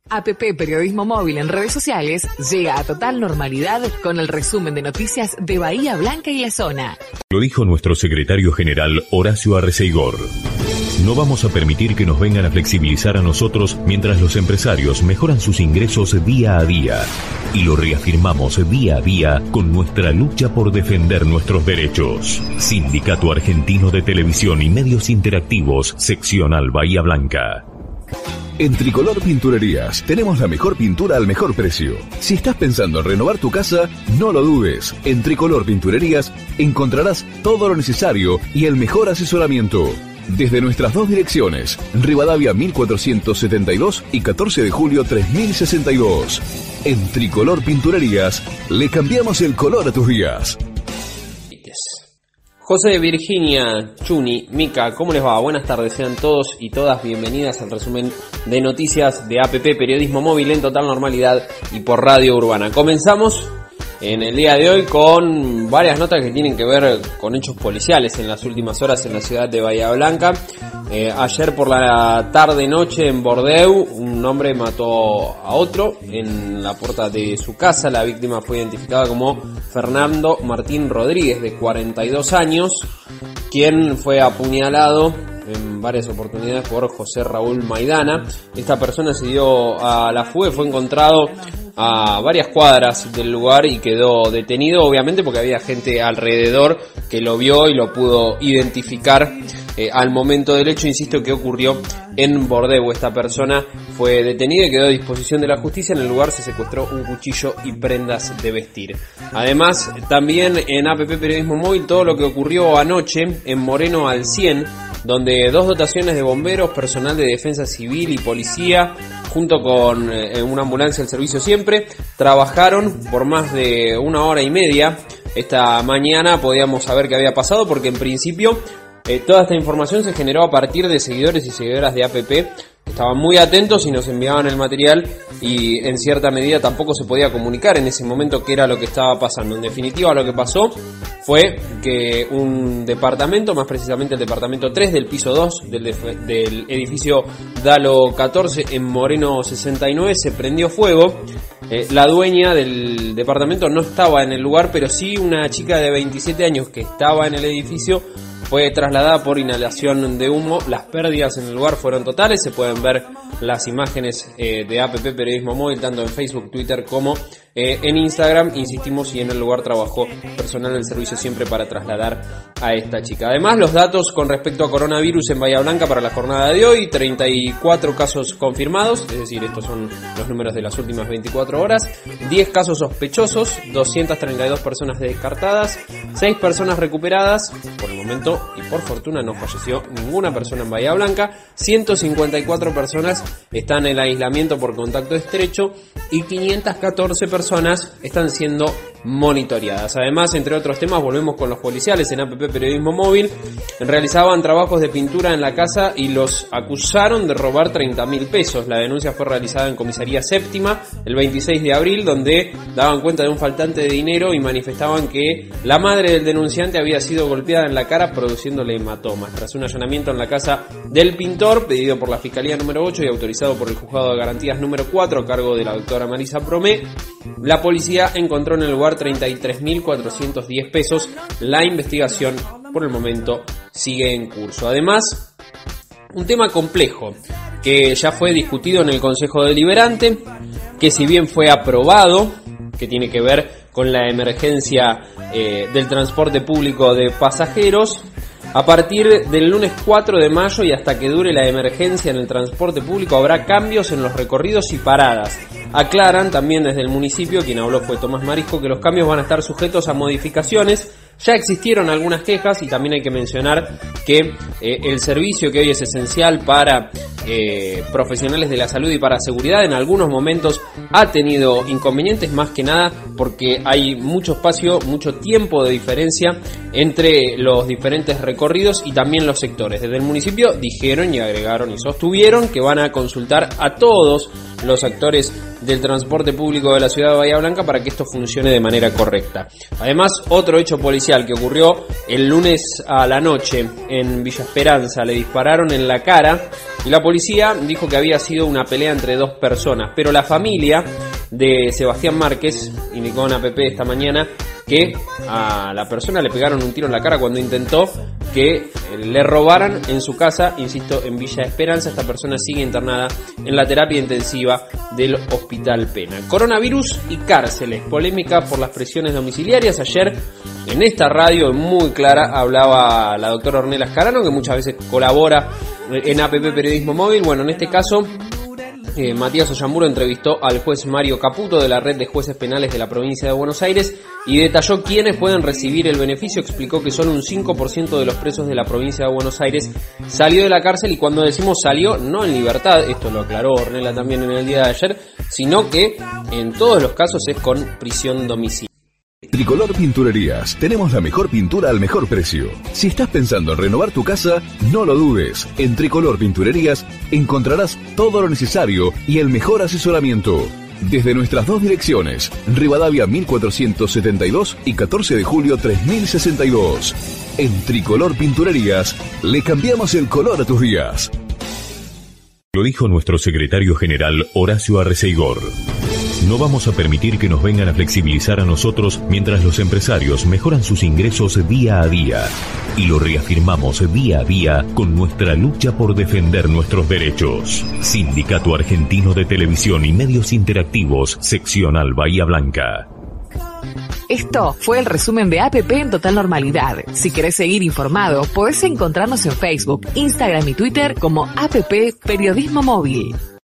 APP Periodismo Móvil en redes sociales llega a total normalidad con el resumen de noticias de Bahía Blanca y la zona. Lo dijo nuestro secretario general Horacio Arreceigor. No vamos a permitir que nos vengan a flexibilizar a nosotros mientras los empresarios mejoran sus ingresos día a día. Y lo reafirmamos día a día con nuestra lucha por defender nuestros derechos. Sindicato Argentino de Televisión y Medios Interactivos, Seccional Bahía Blanca. En Tricolor Pinturerías tenemos la mejor pintura al mejor precio. Si estás pensando en renovar tu casa, no lo dudes. En Tricolor Pinturerías encontrarás todo lo necesario y el mejor asesoramiento. Desde nuestras dos direcciones, Rivadavia 1472 y 14 de julio 3062. En Tricolor Pinturerías le cambiamos el color a tus días. José, Virginia, Chuni, Mica, ¿cómo les va? Buenas tardes, sean todos y todas bienvenidas al resumen de noticias de APP Periodismo Móvil en total normalidad y por Radio Urbana. Comenzamos en el día de hoy con varias notas que tienen que ver con hechos policiales en las últimas horas en la ciudad de Bahía Blanca. Ayer por la tarde-noche en Bordeaux, un hombre mató a otro en la puerta de su casa. La víctima fue identificada como Fernando Martín Rodríguez, de 42 años, quien fue apuñalado en varias oportunidades por José Raúl Maidana. Esta persona se dio a la fuga, fue encontrado a varias cuadras del lugar y quedó detenido, obviamente porque había gente alrededor que lo vio y lo pudo identificar al momento del hecho. Insisto que ocurrió en Bordeaux. Esta persona fue detenida y quedó a disposición de la justicia. En el lugar se secuestró un cuchillo y prendas de vestir. Además, también en APP Periodismo Móvil, todo lo que ocurrió anoche en Moreno al 100, donde dos dotaciones de bomberos, personal de defensa civil y policía, junto con una ambulancia del servicio Siempre, trabajaron por más de 1 hora y media. Esta mañana podíamos saber qué había pasado porque en principio toda esta información se generó a partir de seguidores y seguidoras de APP que estaban muy atentos y nos enviaban el material, y en cierta medida tampoco se podía comunicar en ese momento qué era lo que estaba pasando. En definitiva, lo que pasó fue que un departamento, más precisamente el departamento 3 del piso 2 del edificio Dalo 14 en Moreno 69, se prendió fuego. La dueña del departamento no estaba en el lugar, pero sí una chica de 27 años que estaba en el edificio fue trasladada por inhalación de humo. Las pérdidas en el lugar fueron totales. Se pueden ver las imágenes de APP Periodismo Móvil tanto en Facebook, Twitter como en Instagram. Insistimos, y en el lugar trabajó personal del servicio Siempre para trasladar a esta chica. Además, los datos con respecto a coronavirus en Bahía Blanca para la jornada de hoy: 34 casos confirmados, es decir, estos son los números de las últimas 24 horas, 10 casos sospechosos, 232 personas descartadas, 6 personas recuperadas. Por el momento y por fortuna no falleció ninguna persona en Bahía Blanca. 154 personas están en aislamiento por contacto estrecho y 514 personas están siendo monitoreadas. Además, entre otros temas, volvemos con los policiales en APP Periodismo Móvil. Realizaban trabajos de pintura en la casa y los acusaron de robar 30.000 pesos. La denuncia fue realizada en Comisaría Séptima el 26 de abril, donde daban cuenta de un faltante de dinero y manifestaban que la madre del denunciante había sido golpeada en la cara, produciéndole hematomas. Tras un allanamiento en la casa del pintor, pedido por la Fiscalía número 8 y autorizado por el Juzgado de Garantías número 4 a cargo de la doctora Marisa Promé, la policía encontró en el lugar 33.410 pesos. La investigación por el momento sigue en curso. Además, un tema complejo que ya fue discutido en el Consejo Deliberante, que si bien fue aprobado, que tiene que ver con la emergencia del transporte público de pasajeros. A partir del lunes 4 de mayo y hasta que dure la emergencia en el transporte público habrá cambios en los recorridos y paradas. Aclaran también desde el municipio, quien habló fue Tomás Marisco, que los cambios van a estar sujetos a modificaciones. Ya existieron algunas quejas y también hay que mencionar que el servicio que hoy es esencial para profesionales de la salud y para seguridad en algunos momentos ha tenido inconvenientes, más que nada porque hay mucho espacio, mucho tiempo de diferencia entre los diferentes recorridos y también los sectores. Desde el municipio dijeron y agregaron y sostuvieron que van a consultar a todos los actores del transporte público de la ciudad de Bahía Blanca para que esto funcione de manera correcta. Además, otro hecho policial que ocurrió el lunes a la noche en Villa Esperanza, le dispararon en la cara y la policía dijo que había sido una pelea entre dos personas, pero la familia de Sebastián Márquez indicó en APP esta mañana que a la persona le pegaron un tiro en la cara cuando intentó que le robaran en su casa, insisto, en Villa Esperanza. Esta persona sigue internada en la terapia intensiva del Hospital Pena. Coronavirus y cárceles, polémica por las presiones domiciliarias. Ayer en esta radio muy clara hablaba la doctora Ornella Scarano, que muchas veces colabora en APP Periodismo Móvil. Bueno, en este caso Matías Ollamburo entrevistó al juez Mario Caputo de la Red de Jueces Penales de la provincia de Buenos Aires y detalló quiénes pueden recibir el beneficio. Explicó que solo un 5% de los presos de la provincia de Buenos Aires salió de la cárcel, y cuando decimos salió, no en libertad, esto lo aclaró Ornella también en el día de ayer, sino que en todos los casos es con prisión domiciliaria. Tricolor Pinturerías. Tenemos la mejor pintura al mejor precio. Si estás pensando en renovar tu casa, no lo dudes. En Tricolor Pinturerías encontrarás todo lo necesario y el mejor asesoramiento. Desde nuestras dos direcciones, Rivadavia 1472 y 14 de julio 3062. En Tricolor Pinturerías le cambiamos el color a tus días. Lo dijo nuestro secretario general Horacio Arreceigor. No vamos a permitir que nos vengan a flexibilizar a nosotros mientras los empresarios mejoran sus ingresos día a día. Y lo reafirmamos día a día con nuestra lucha por defender nuestros derechos. Sindicato Argentino de Televisión y Medios Interactivos, Seccional Bahía Blanca. Esto fue el resumen de APP en total normalidad. Si querés seguir informado, podés encontrarnos en Facebook, Instagram y Twitter como APP Periodismo Móvil.